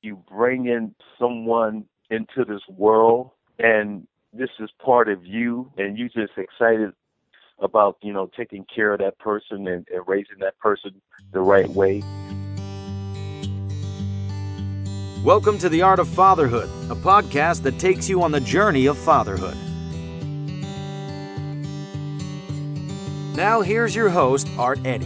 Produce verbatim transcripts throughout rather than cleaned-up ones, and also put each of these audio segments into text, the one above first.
you bring in someone into this world, and this is part of you, and you just excited about, you know, taking care of that person and, and raising that person the right way. Welcome to The Art of Fatherhood, a podcast that takes you on the journey of fatherhood. Now here's your host, Art Eddy.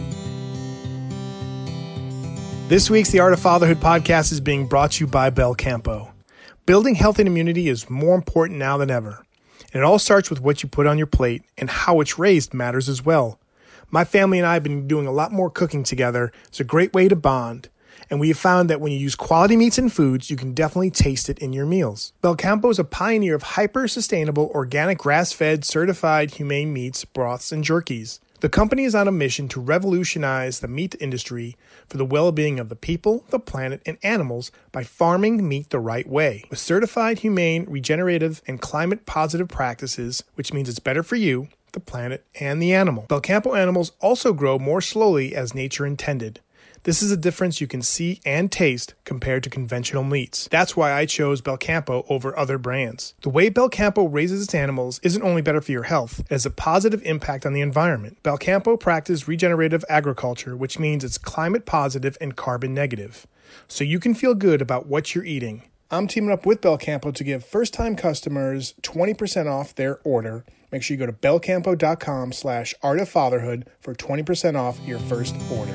This week's The Art of Fatherhood podcast is being brought to you by Belcampo. Building health and immunity is more important now than ever. And it all starts with what you put on your plate, and how it's raised matters as well. My family and I have been doing a lot more cooking together. It's a great way to bond. And we have found that when you use quality meats and foods, you can definitely taste it in your meals. Belcampo is a pioneer of hyper-sustainable, organic, grass-fed, certified, humane meats, broths, and jerkies. The company is on a mission to revolutionize the meat industry for the well-being of the people, the planet, and animals by farming meat the right way. With certified, humane, regenerative, and climate-positive practices, which means it's better for you, the planet, and the animal. Belcampo animals also grow more slowly as nature intended. This is a difference you can see and taste compared to conventional meats. That's why I chose Belcampo over other brands. The way Belcampo raises its animals isn't only better for your health, it has a positive impact on the environment. Belcampo practices regenerative agriculture, which means it's climate positive and carbon negative. So you can feel good about what you're eating. I'm teaming up with Belcampo to give first-time customers twenty percent off their order. Make sure you go to belcampo.com slash art of fatherhood for twenty percent off your first order.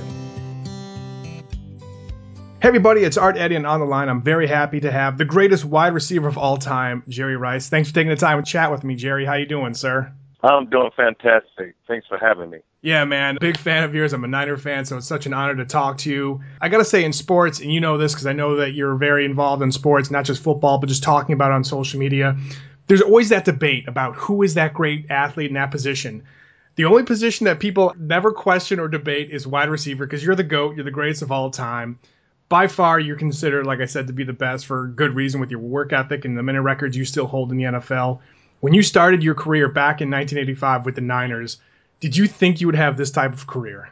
Hey everybody, it's Art Eddy, and on the line, I'm very happy to have the greatest wide receiver of all time, Jerry Rice. Thanks for taking the time to chat with me, Jerry. How you doing, sir? I'm doing fantastic. Thanks for having me. Yeah, man. Big fan of yours. I'm a Niner fan, so it's such an honor to talk to you. I got to say, in sports, and you know this because I know that you're very involved in sports, not just football, but just talking about it on social media, there's always that debate about who is that great athlete in that position. The only position that people never question or debate is wide receiver, because you're the GOAT, you're the greatest of all time. By far, you're considered, like I said, to be the best for good reason with your work ethic and the minute records you still hold in the N F L. When you started your career back in nineteen eighty-five with the Niners, did you think you would have this type of career?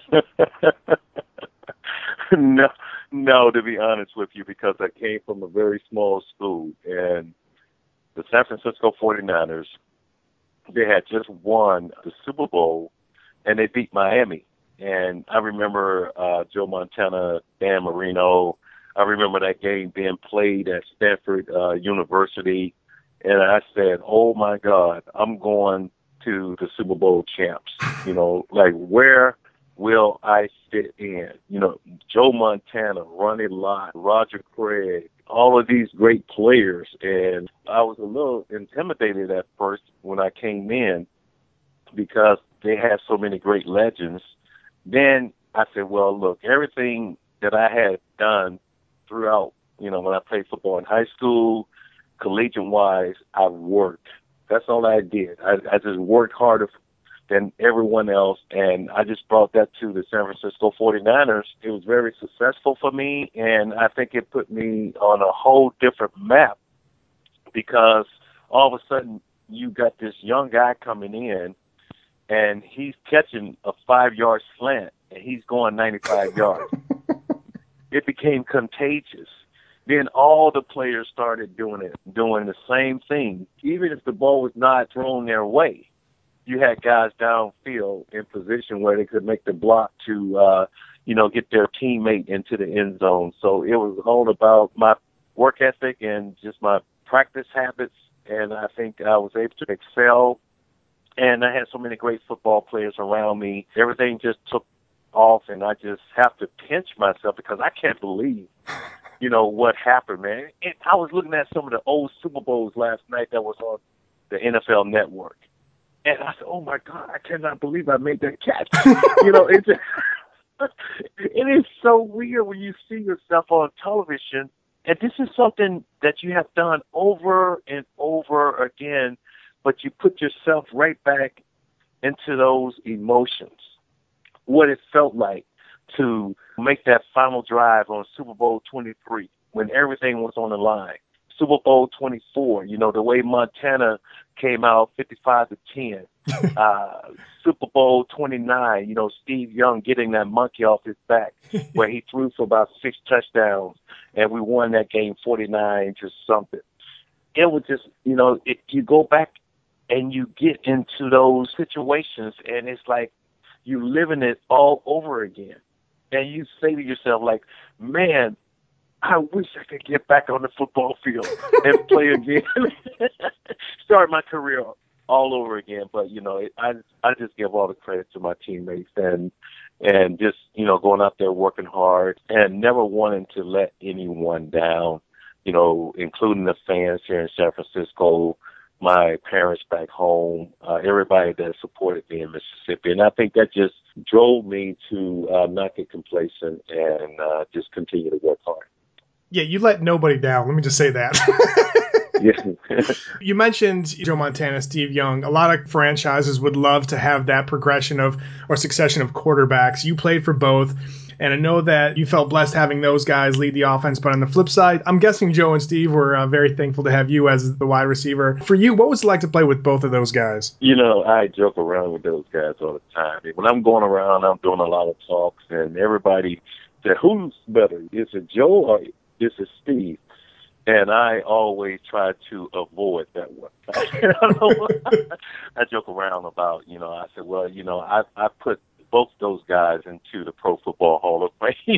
no, no, to be honest with you, because I came from a very small school, and the San Francisco forty-niners, they had just won the Super Bowl, and they beat Miami. And I remember uh, Joe Montana, Dan Marino. I remember that game being played at Stanford uh, University. And I said, oh, my God, I'm going to the Super Bowl champs. You know, like, where will I fit in? You know, Joe Montana, Ronnie Lott, Roger Craig, all of these great players. And I was a little intimidated at first when I came in because they had so many great legends. Then I said, well, look, everything that I had done throughout, you know, when I played football in high school, collegiate-wise, I worked. That's all I did. I, I just worked harder than everyone else, and I just brought that to the San Francisco forty-niners. It was very successful for me, and I think it put me on a whole different map because all of a sudden you got this young guy coming in, and he's catching a five-yard slant, and he's going ninety-five yards. It became contagious. Then all the players started doing it, doing the same thing. Even if the ball was not thrown their way, you had guys downfield in position where they could make the block to, uh, you know, get their teammate into the end zone. So it was all about my work ethic and just my practice habits, and I think I was able to excel. And I had so many great football players around me. Everything just took off, and I just have to pinch myself because I can't believe, you know, what happened, man. And I was looking at some of the old Super Bowls last night that was on the N F L Network. And I said, oh, my God, I cannot believe I made that catch. you know, it's just, it is so weird when you see yourself on television. And this is something that you have done over and over again, but you put yourself right back into those emotions, what it felt like to make that final drive on Super Bowl twenty-three when everything was on the line. Super Bowl twenty-four, you know, the way Montana came out fifty-five to ten. uh, Super Bowl twenty-nine, you know, Steve Young getting that monkey off his back where he threw for about six touchdowns, and we won that game forty-nine to something. It was just, you know, it, you go back and you get into those situations, and it's like you're living it all over again. And you say to yourself, like, man, I wish I could get back on the football field and play again. Start my career all over again. But, you know, it, I I just give all the credit to my teammates and and just, you know, going out there working hard and never wanting to let anyone down, you know, including the fans here in San Francisco, my parents back home, uh, everybody that supported me in Mississippi. And I think that just drove me to uh, not get complacent and uh, just continue to work hard. Yeah, you let nobody down. Let me just say that. Yeah. You mentioned Joe Montana, Steve Young. A lot of franchises would love to have that progression of or succession of quarterbacks. You played for both, and I know that you felt blessed having those guys lead the offense. But on the flip side, I'm guessing Joe and Steve were uh, very thankful to have you as the wide receiver. For you, what was it like to play with both of those guys? You know, I joke around with those guys all the time. When I'm going around, I'm doing a lot of talks, and everybody said, who's better? Is it Joe or is it Steve? And I always try to avoid that one. I joke around about, you know, I said, well, you know, I, I put both those guys into the Pro Football Hall of Fame.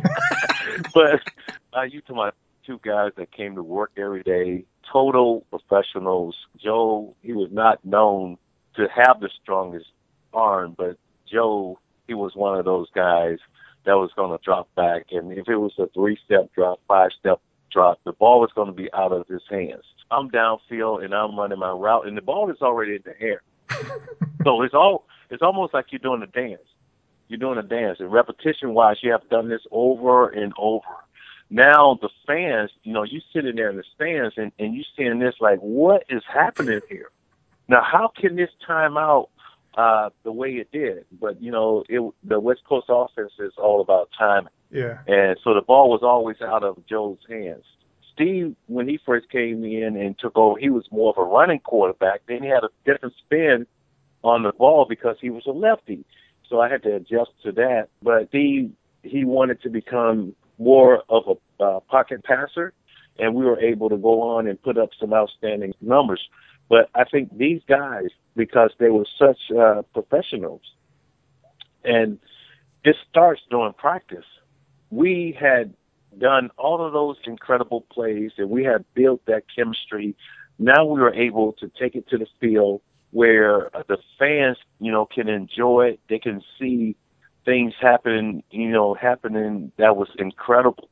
But uh, you to my two guys that came to work every day, total professionals. Joe, he was not known to have the strongest arm, but Joe, he was one of those guys that was going to drop back. And if it was a three-step drop, five-step drop, the ball was going to be out of his hands. I'm downfield and I'm running my route, and the ball is already in the air. So it's all it's almost like you're doing a dance. You're doing a dance. And repetition-wise, you have done this over and over. Now the fans, you know, you sitting there in the stands and, and you seeing this like, what is happening here? Now, how can this time out uh, the way it did? But, you know, it, the West Coast offense is all about timing. Yeah. And so the ball was always out of Joe's hands. Steve, when he first came in and took over, he was more of a running quarterback. Then he had a different spin on the ball because he was a lefty. So I had to adjust to that. But Steve, he wanted to become more of a uh, pocket passer, and we were able to go on and put up some outstanding numbers. But I think these guys, because they were such uh, professionals, and it starts during practice. We had done all of those incredible plays, and we had built that chemistry. Now we were able to take it to the field where the fans, you know, can enjoy it. They can see things happen, you know, happening that was incredible,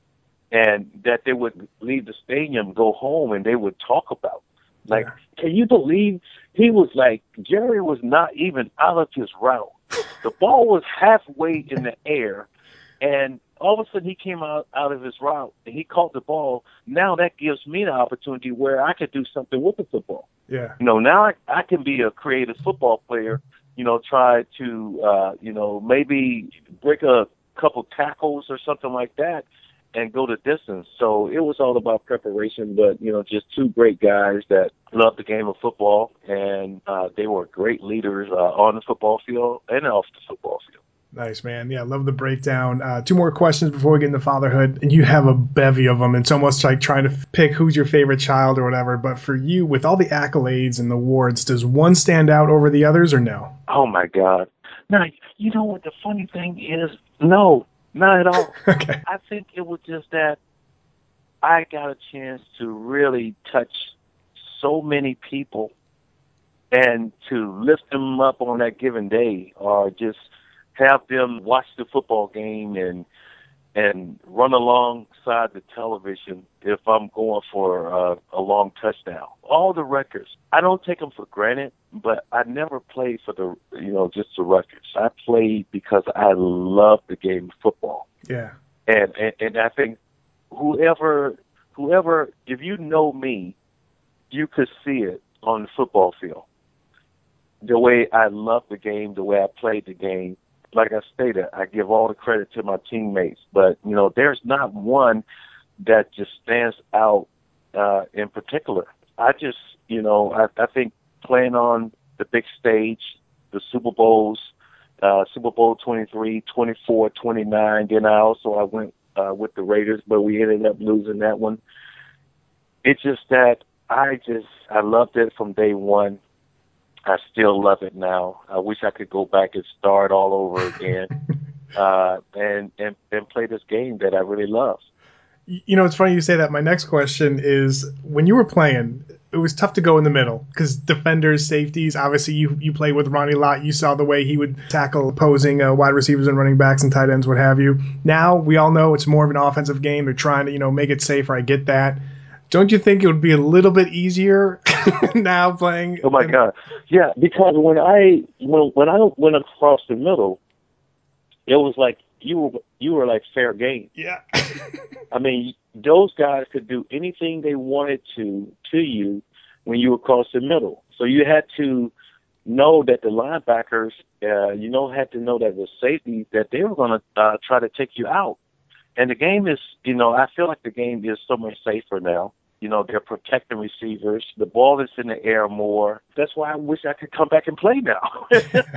and that they would leave the stadium, go home, and they would talk about. Like, yeah. Can you believe he was like, Jerry was not even out of his route. The ball was halfway in the air, and all of a sudden he came out, out of his route, and he caught the ball. Now that gives me the opportunity where I could do something with the football. Yeah. You know, now I, I can be a creative football player, you know, try to, uh, you know, maybe break a couple tackles or something like that and go the distance. So it was all about preparation, but, you know, just two great guys that loved the game of football, and uh, they were great leaders uh, on the football field and off the football field. Nice, man. Yeah, love the breakdown. Uh, two more questions before we get into fatherhood. And you have a bevy of them. It's almost like trying to pick who's your favorite child or whatever. But for you, with all the accolades and the awards, does one stand out over the others or no? Oh, my God. Now, you know what the funny thing is? No, not at all. Okay. I think it was just that I got a chance to really touch so many people and to lift them up on that given day, or just have them watch the football game and and run alongside the television if I'm going for uh, a long touchdown. All the records, I don't take them for granted, but I never played for the, you know, just the records. I played because I love the game of football. Yeah. And, and and I think whoever whoever if you know me, you could see it on the football field. The way I love the game, the way I played the game. Like I stated, I give all the credit to my teammates, but, you know, there's not one that just stands out uh, in particular. I just, you know, I, I think playing on the big stage, the Super Bowls, uh, Super Bowl twenty-three, twenty-four, twenty-nine. Then I also I went uh, with the Raiders, but we ended up losing that one. It's just that I just I loved it from day one. I still love it now. I wish I could go back and start all over again, uh, and, and and play this game that I really love. You know, it's funny you say that. My next question is, when you were playing, it was tough to go in the middle because defenders, safeties, obviously you you played with Ronnie Lott. You saw the way he would tackle opposing uh, wide receivers and running backs and tight ends, what have you. Now we all know it's more of an offensive game. They're trying to, you know, make it safer. I get that. Don't you think it would be a little bit easier now playing? Oh, my in- God. Yeah, because when I when, when I went across the middle, it was like you were you were like fair game. Yeah. I mean, those guys could do anything they wanted to to you when you were across the middle. So you had to know that the linebackers, uh, you know, had to know that the safety, that they were going to uh, try to take you out. And the game is, you know, I feel like the game is so much safer now. You know, they're protecting receivers. The ball is in the air more. That's why I wish I could come back and play now.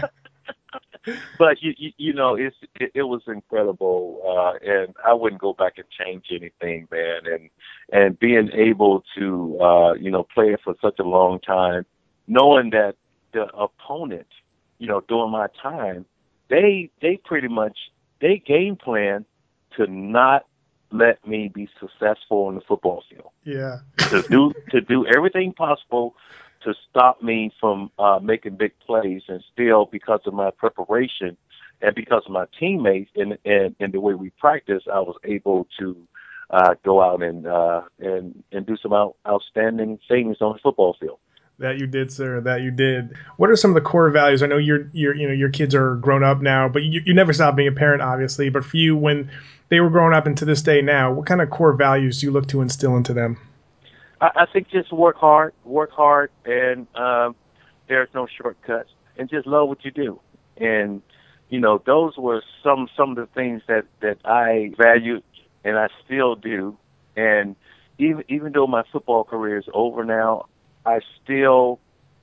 But, you, you, you know, it's, it, it was incredible, uh, and I wouldn't go back and change anything, man. And and being able to, uh, you know, play it for such a long time, knowing that the opponent, you know, during my time, they they pretty much, they game plan to not let me be successful on the football field. Yeah. to do to do everything possible to stop me from uh, making big plays, and still, because of my preparation and because of my teammates and and, and the way we practice, I was able to uh, go out and uh, and and do some out, outstanding things on the football field. That you did, sir. That you did. What are some of the core values? I know you're, you're, you know, your kids are grown up now, but you, you never stopped being a parent, obviously. But for you, when they were growing up and to this day now, what kind of core values do you look to instill into them? I, I think just work hard, work hard, and um, there's no shortcuts, and just love what you do. And you know, those were some some of the things that that I valued, and I still do. And even even though my football career is over now, I still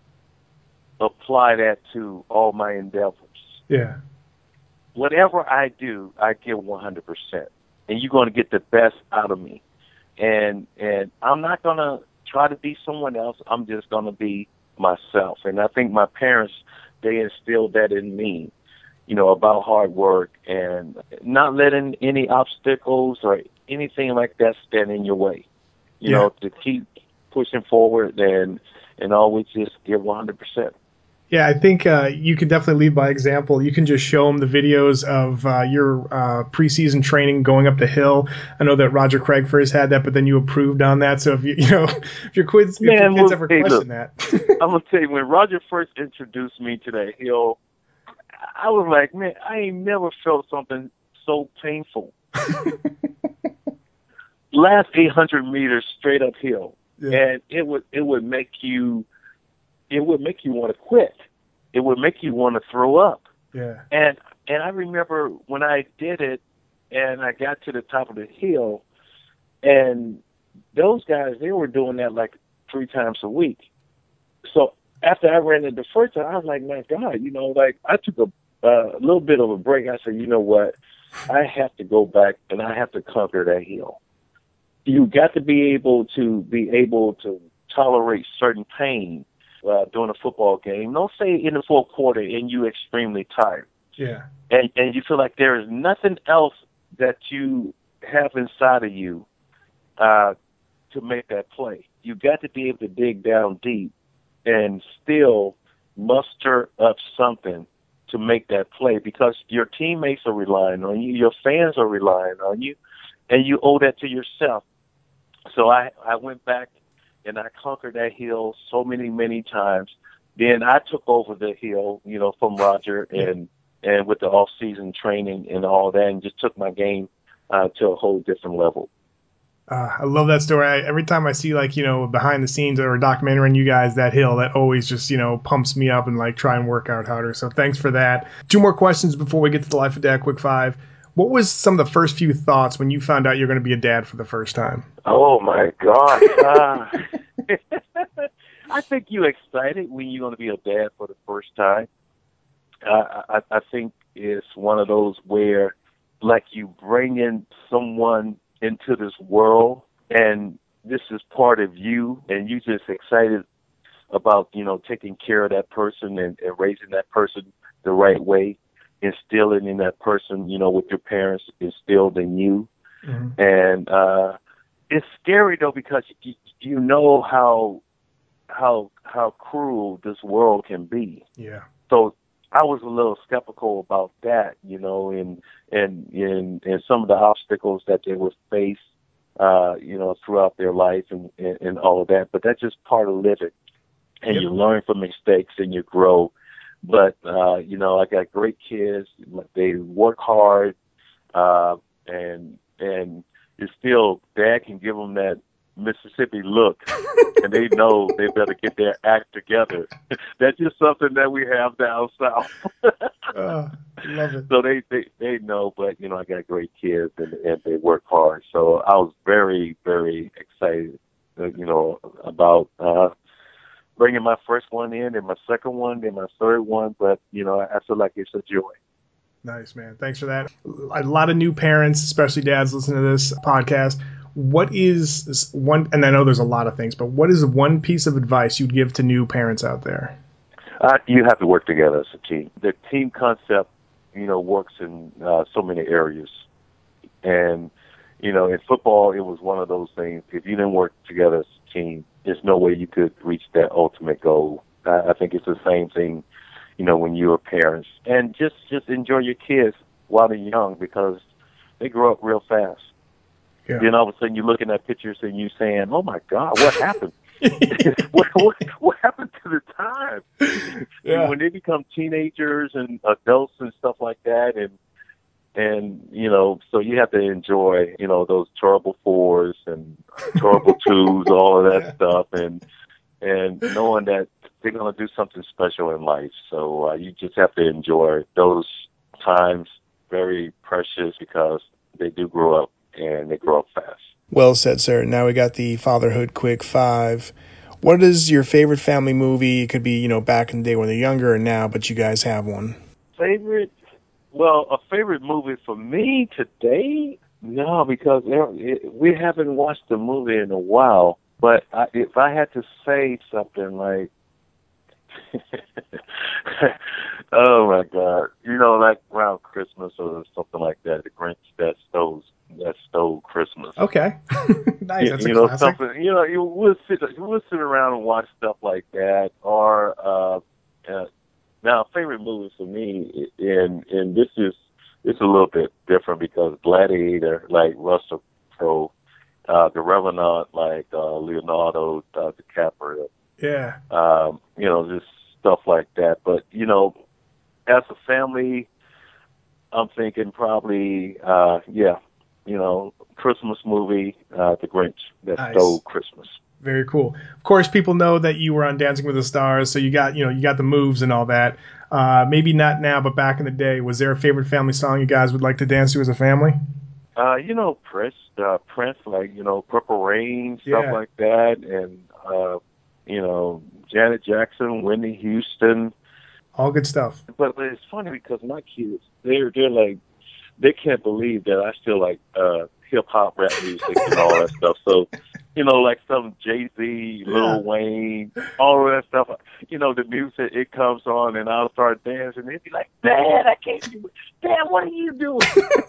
apply that to all my endeavors. Yeah. Whatever I do, I give one hundred percent. And you're going to get the best out of me. And and I'm not going to try to be someone else. I'm just going to be myself. And I think my parents, they instilled that in me, you know, about hard work and not letting any obstacles or anything like that stand in your way. You Yeah. know, to keep pushing forward and and always just give one hundred percent. Yeah, I think uh, you can definitely lead by example. You can just show them the videos of uh, your uh, preseason training going up the hill. I know that Roger Craig first had that, but then you approved on that. So if you you know if your kids, if Man, your kids well, ever hey, question look, that, I'm gonna tell you, when Roger first introduced me to that hill, I was like, man, I ain't never felt something so painful. Last eight hundred meters straight uphill, yeah. and it would it would make you it would make you want to quit. It would make you want to throw up. Yeah. And and I remember when I did it, and I got to the top of the hill, and those guys, they were doing that like three times a week. So after I ran it the first time, I was like, my God, you know, like I took a, uh, a little bit of a break. I said, you know what? I have to go back and I have to conquer that hill. You got to be able to be able to tolerate certain pain uh, during a football game. Don't say in the fourth quarter and you're extremely tired. Yeah. And and you feel like there is nothing else that you have inside of you uh, to make that play. You got to be able to dig down deep and still muster up something to make that play, because your teammates are relying on you, your fans are relying on you, and you owe that to yourself. So I, I went back and I conquered that hill so many, many times. Then I took over the hill, you know, from Roger and, and with the off-season training and all that, and just took my game uh, to a whole different level. Uh, I love that story. I, every time I see, like, you know, behind the scenes or a documentary on you guys, that hill, that always just, you know, pumps me up and like try and work out harder. So thanks for that. Two more questions before we get to the Life of Dad Quick Five. What was some of the first few thoughts when you found out you're going to be a dad for the first time? Oh my gosh. Uh, I think you're excited when you're going to be a dad for the first time. Uh, I, I think it's one of those where, like, you bring in someone into this world, and this is part of you, and you just excited about, you know, taking care of that person and, and raising that person the right way, instilling in that person, you know, what your parents instilled in you. Mm-hmm. And uh, it's scary, though, because you, you know how how how cruel this world can be. Yeah. So I was a little skeptical about that, you know, and and and, and some of the obstacles that they would face, uh, you know, throughout their life and, and, and all of that. But that's just part of living, and yep. You learn from mistakes and you grow. But uh, you know, I got great kids. They work hard, uh, and and it's still Dad can give them that Mississippi look, and they know they better get their act together. That's just something that we have down south. uh, love it. So they, they they know, but you know, I got great kids, and, and they work hard. So I was very very excited, uh, you know, about uh, bringing my first one in, and my second one, and my third one. But you know, I feel like it's a joy. Nice, man. Thanks for that. A lot of new parents, especially dads, listen to this podcast. What is one, and I know there's a lot of things, but what is one piece of advice you'd give to new parents out there? Uh, you have to work together as a team. The team concept, you know, works in uh, so many areas. And, you know, in football, it was one of those things. If you didn't work together as a team, there's no way you could reach that ultimate goal. I, I think it's the same thing, you know, when you're parents. And just, just enjoy your kids while they're young, because they grow up real fast. Yeah. Then all of a sudden you're looking at pictures and you saying, "Oh my God, what happened? what, what what happened to the time?" Yeah. When they become teenagers and adults and stuff like that, and and you know, so you have to enjoy, you know, those terrible fours and terrible twos, all of that yeah. stuff, and and knowing that they're gonna do something special in life. So uh, you just have to enjoy those times, very precious, because they do grow up. And they grow up fast. Well said, sir. Now we got the Fatherhood Quick Five. What is your favorite family movie? It could be, you know, back in the day when they're younger or now, but you guys have one. Favorite? Well, a favorite movie for me today? No, because it, we haven't watched the movie in a while. But I, if I had to say something like, oh my God, you know, like around Christmas or something like that, The Grinch That Stole That Stole Christmas. Okay, nice. You, That's you a know, classic. Something, you know, you we'll sit we'll sit around and watch stuff like that. Or uh, uh, now, favorite movie for me, and and this is it's a little bit different because Gladiator, like Russell Crowe, uh, The Revenant, like uh, Leonardo uh, DiCaprio. Yeah. Um, you know, just stuff like that. But, you know, as a family, I'm thinking probably, uh, yeah, you know, Christmas movie, uh, The Grinch That nice. Stole Christmas. Very cool. Of course, people know that you were on Dancing with the Stars, so you got, you know, you got the moves and all that. Uh, maybe not now, but back in the day, was there a favorite family song you guys would like to dance to as a family? Uh, you know, Prince, uh, Prince, like, you know, Purple Rain, stuff yeah. like that. And, uh, you know, Janet Jackson, Whitney Houston. All good stuff. But, but it's funny because my kids, they're, they're like, they can't believe that I still like uh, hip-hop, rap music and all that stuff. So, you know, like some Jay-Z, Lil yeah. Wayne, all of that stuff. You know, the music, it comes on and I'll start dancing. They'd be like, "Dad, I can't do it. Dad, what are you doing?"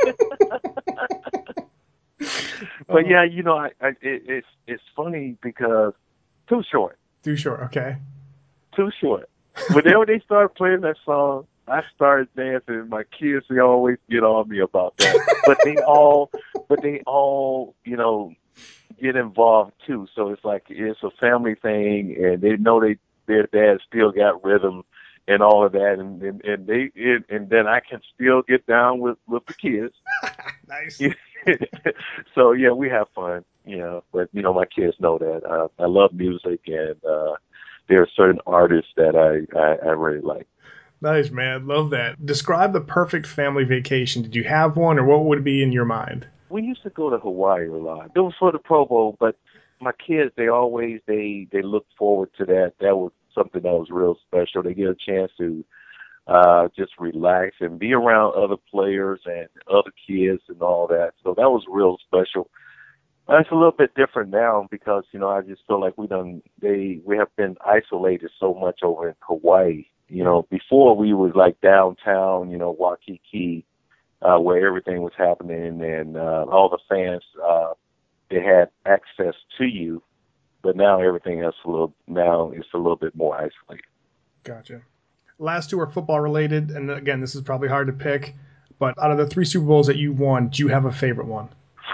But yeah, you know, I, I, it, it's it's funny because Too Short. Too Short, okay. Too Short. Whenever they start playing that song, I started dancing. My kids, they always get on me about that. But they all, but they all, you know, get involved too. So it's like it's a family thing, and they know they their dad still got rhythm and all of that, and and, and they and, and then I can still get down with with the kids. Nice. So yeah, we have fun, you know. But you know, my kids know that uh, I love music, and uh, there are certain artists that I, I I really like. Nice, man. Love that. Describe the perfect family vacation. Did you have one, or what would it be in your mind? We used to go to Hawaii a lot. It was for the Pro Bowl, but my kids, they always they they look forward to that. That was something that was real special. They get a chance to uh, just relax and be around other players and other kids and all that. So that was real special. Uh, It's a little bit different now because, you know, I just feel like we done they we have been isolated so much over in Hawaii. You know, before we was like downtown, you know, Waikiki, uh, where everything was happening and uh, all the fans uh, they had access to you. But now everything else a little now it's a little bit more isolated. Gotcha. Last two are football related, and again, this is probably hard to pick, but out of the three Super Bowls that you won, do you have a favorite one?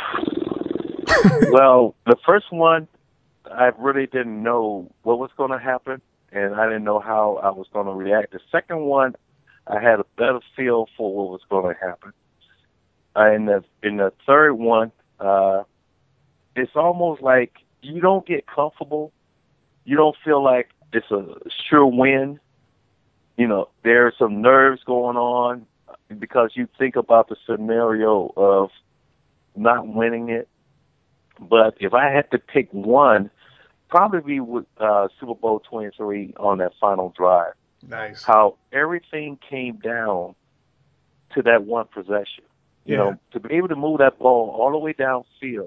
Well, the first one, I really didn't know what was going to happen, and I didn't know how I was going to react. The second one, I had a better feel for what was going to happen. Uh, in the in the third one, uh, it's almost like you don't get comfortable. You don't feel like it's a sure win. You know, there's some nerves going on because you think about the scenario of not winning it. But if I had to pick one, probably be with uh, Super Bowl twenty-three on that final drive. Nice. How everything came down to that one possession. You Yeah. know, to be able to move that ball all the way downfield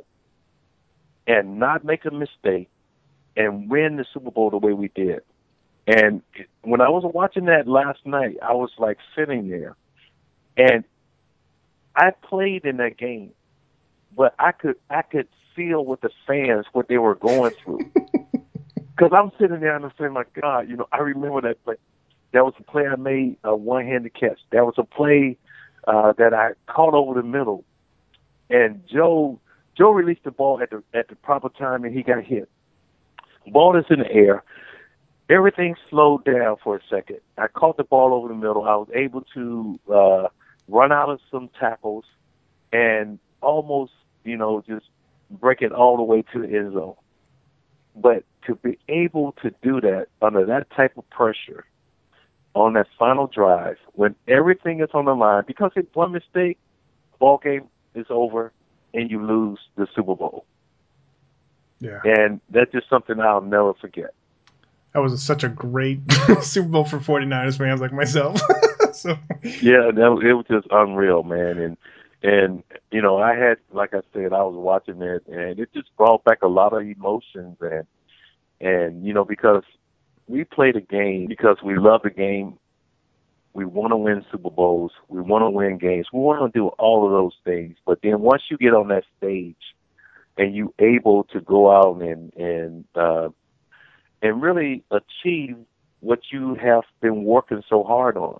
and not make a mistake and win the Super Bowl the way we did. And when I was watching that last night, I was like sitting there, and I played in that game, but I could I could feel with the fans what they were going through. Because I'm sitting there and I'm saying, my God, you know, I remember that play. That was a play I made a one-handed catch. That was a play uh, that I caught over the middle, and Joe Joe released the ball at the at the proper time, and he got hit. Ball is in the air. Everything slowed down for a second. I caught the ball over the middle. I was able to uh, run out of some tackles and almost, you know, just break it all the way to the end zone. But to be able to do that under that type of pressure on that final drive, when everything is on the line, because it's one mistake, ball game is over, and you lose the Super Bowl. Yeah. And that's just something I'll never forget. That was such a great Super Bowl for 49ers fans like myself. so Yeah, that, it was just unreal, man. And, and you know, I had, like I said, I was watching it, and it just brought back a lot of emotions. And, and you know, because we play the game because we love the game. We want to win Super Bowls. We want to win games. We want to do all of those things. But then once you get on that stage and you able to go out and, and, uh, and really achieve what you have been working so hard on.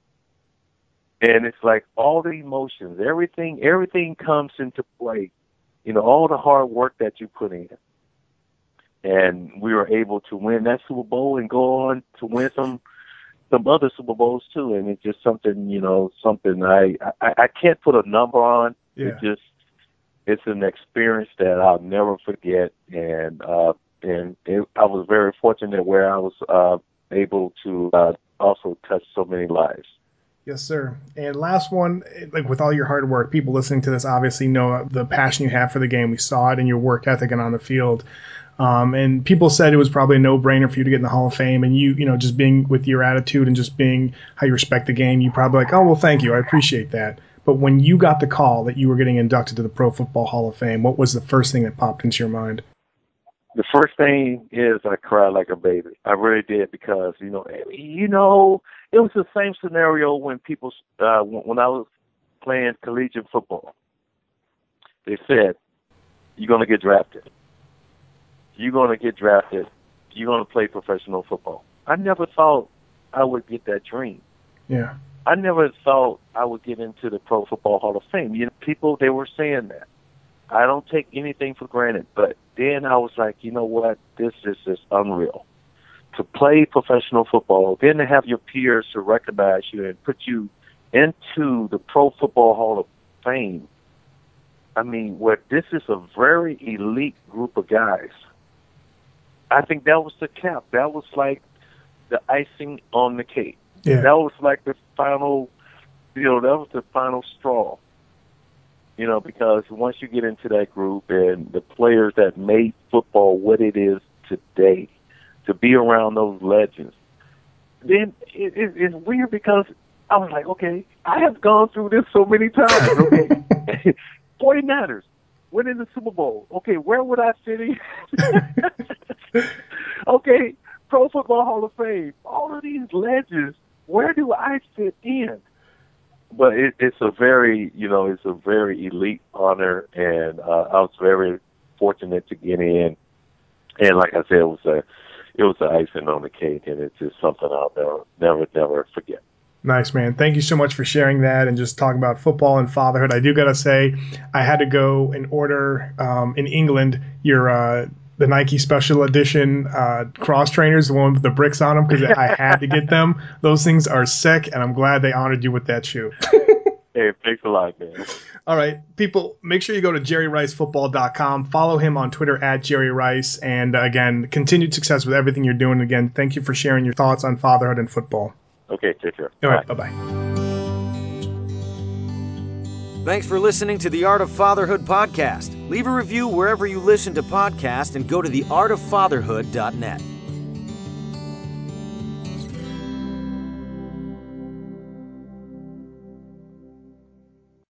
And it's like all the emotions, everything, everything comes into play. You know, all the hard work that you put in. And we were able to win that Super Bowl and go on to win some some other Super Bowls too. And it's just something, you know, something I I, I can't put a number on. yeah. It just it's an experience that I'll never forget. And uh, and it, I was very fortunate where I was uh, able to uh, also touch so many lives. Yes, sir. And last one, like with all your hard work, people listening to this obviously know the passion you have for the game. We saw it in your work ethic and on the field. Um, and people said it was probably a no-brainer for you to get in the Hall of Fame. And you, you know, just being with your attitude and just being how you respect the game, you probably like, oh, well, thank you. I appreciate that. But when you got the call that you were getting inducted to the Pro Football Hall of Fame, what was the first thing that popped into your mind? The first thing is I cried like a baby. I really did because, you know, you know, it was the same scenario when people, uh, when I was playing collegiate football. They said, you're going to get drafted. You're going to get drafted. You're going to play professional football. I never thought I would get that dream. Yeah. I never thought I would get into the Pro Football Hall of Fame. You know, people, they were saying that. I don't take anything for granted, but then I was like, you know what, this is just unreal. To play professional football, then to have your peers to recognize you and put you into the Pro Football Hall of Fame. I mean, where this is a very elite group of guys. I think that was the cap. That was like the icing on the cake. Yeah. That was like the final, you know, that was the final straw. You know, because once you get into that group and the players that made football what it is today, to be around those legends, then it, it, it's weird because I was like, okay, I have gone through this so many times. Okay, forty-niners winning the Super Bowl. Okay, where would I fit in? Okay, Pro Football Hall of Fame. All of these legends. Where do I fit in? But it, it's a very, you know, it's a very elite honor, and uh, I was very fortunate to get in. And like I said, it was a, it was the icing on the cake, and it's just something I'll never, never, never forget. Nice, man. Thank you so much for sharing that and just talking about football and fatherhood. I do got to say, I had to go and order um, in England your uh, the Nike Special Edition uh, cross trainers, the one with the bricks on them, because I had to get them. Those things are sick, and I'm glad they honored you with that shoe. Hey, thanks a lot, man. All right, people, make sure you go to jerry rice football dot com. Follow him on Twitter at Jerry Rice. And uh, again, continued success with everything you're doing. Again, thank you for sharing your thoughts on fatherhood and football. Okay, take care. All right, Bye. bye-bye. Thanks for listening to the Art of Fatherhood podcast. Leave a review wherever you listen to podcasts and go to the art of fatherhood dot net.